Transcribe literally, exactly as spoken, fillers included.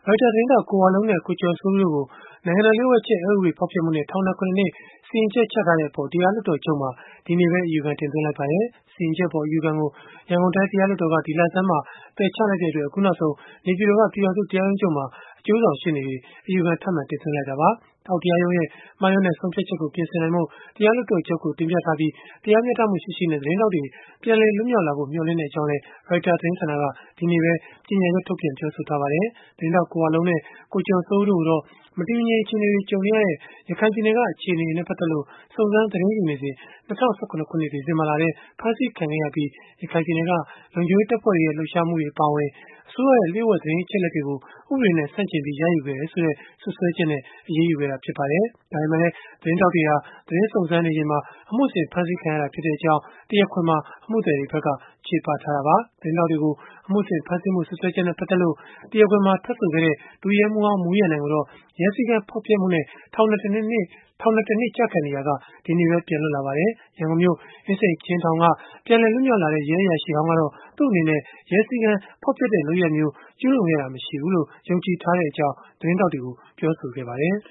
ရိုက်တာသတင်းထောက် ကိုဝလုံးနဲ့ ကိုကျော်စိုးဦးတို့ကို နိုင်ငံတော်လျှို့ဝှက်ချက် အက်ဥပဒေ ဖောက်ဖျက်မှုနဲ့ ထောင်ဒဏ် ခုနစ်နှစ် စီရင်ချက်ချထားတဲ့အပေါ် တရားလွှတ်တော်ချုပ်မှာ ဒီနေ့ပဲ အယူခံတင်သွင်းလိုက်ပါတယ်။ စီရင်ချက်အပေါ် အယူခံကို ရန်ကုန်တိုင်း တရားလွှတ်တော်က ဒီလဆန်းမှာ ပယ်ချလိုက်တဲ့အတွက် အခုနောက်ဆုံး နေပြည်တော်က ပြည်ထောင်စု တရားရုံးချုပ်မှာ အကျိုးဆောင်ရှေ့နေတွေ အယူခံထပ်မံတင်သွင်းလိုက်တာပါ။ အောက်တရားရုံးရဲ့ မှားယွင်းတဲ့ ဆုံးဖြတ်ချက်ကို ပြင်ဆင်နိုင်ဖို့ တရားလွှတ်တော်ချုပ်ကို တင်ပြထားပြီး၊ တရားမျှတမှုရှိရှိနဲ့ သတင်းထောက်တွေ ပြန်လည်လွတ်မြောက်လာဖို့ မျှော်လင့်ကြောင်းလည်း Reuters သတင်းဌာနက ဒီနေ့ပဲ ကြေညာချက်ထုတ်ပြန် ပြောဆိုထားပါတယ်။ သတင်းထောက် ကိုဝလုံးနဲ့ ကိုကျော်စိုးဦးတို့ကိုတော့ မတည်မငြိမ် အခြေအနေတွေ ကြုံနေရတဲ့ ရခိုင်ပြည်နယ်က အခြေအနေတွေနဲ့ ပတ်သက်လို့ စုံစမ်းသတင်းယူနေစဉ် ၂၀၁၇ ခုနှစ် ဒီဇင်ဘာလထဲ ဖမ်းဆီးခံခဲ့ရပြီး၊ ရခိုင်ပြည်နယ်က လုံခြုံရေးတပ်ဖွဲ့တွေရဲ့ လှုပ်ရှားမှုတွေ အပါအဝင် အစိုးရရဲ့ လျို့ဝှက်သတင်းအချက်အလက်တွေကို ဥပဒေနဲ့ ဆန့်ကျင်ပြီး ရယူခဲ့တယ်ဆိုတဲ့ စွပ်စွဲချက်နဲ့ အရေးယူခဲ့တာ ဖြစ်ပါတယ်။ ဒါပေမဲ့လည်း သတင်းထောက်တွေဟာ သတင်းစုံစမ်းနေချိန်မှာ အမှုဆင်ဖမ်းဆီးခံရတာဖြစ်ကြောင်း တရားခွင်မှာ အမှုသည်တွေဘက်က ချေပထားတာပါ။ သတင်းထောက်တွေကို အမှုဆင်ဖမ်းဆီးမှု စွပ်စွဲချက်နဲ့ ပတ်သက်လို့ တရားခွင်မှာ ထွက်ဆိုခဲ့တဲ့ ဒုရဲမှူးဟောင်း မှူးရန်နိုင်ကိုတော့ ရဲစည်းကမ်းဖောက်ဖျက်မှုနဲ့ ထောင်ဒဏ် တစ်နှစ် ကျခံနေရာက ဒီနေ့ပဲ ပြန်လွတ်လာပါတယ်။ ရန်ကုန်မြို့ အင်းစိန်အကျဉ်းထောင်က ပြန်လည်လွတ်မြောက်လာတဲ့ ရဲအရာရှိဟောင်းကတော့ သူ့အနေနဲ့ ရဲစည်းကမ်းဖောက်ဖျက်တဲ့ လုပ်ရပ်မျိုး ကျုးလွန်ခဲ့တာ မရှိဘူးလို့ ယုံကြည်ထားကြောင်း သတင်းထောက်တွေကို ပြောဆိုခဲ့ပါတယ်။